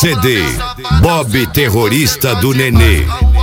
CD, Bob Terrorista do Nenê.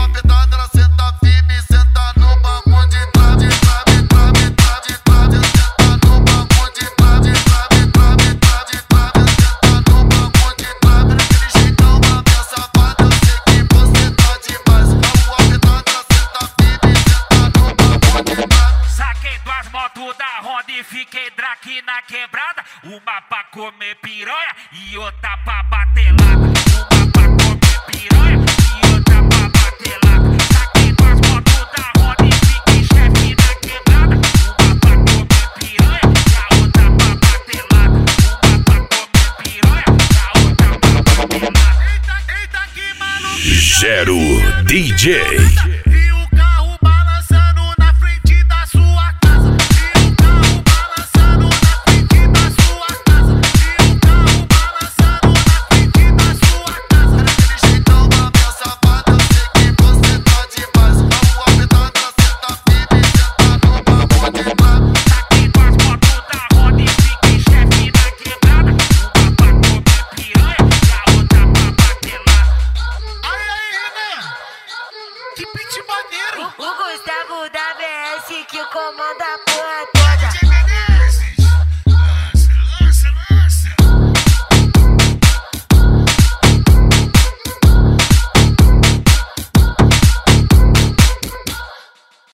Fiquei drake na quebrada, uma pra comer piranha e outra pra bater lata. Uma pra comer piranha e outra pra bater lata. Saquei duas motos da roda e fiquei chefe na quebrada. Uma pra comer piranha e a outra pra bater lata. Uma pra comer piranha e a outra pra bater lata. Eita, eita, que maluco. Gero DJ. O Gustavo da BS que comanda a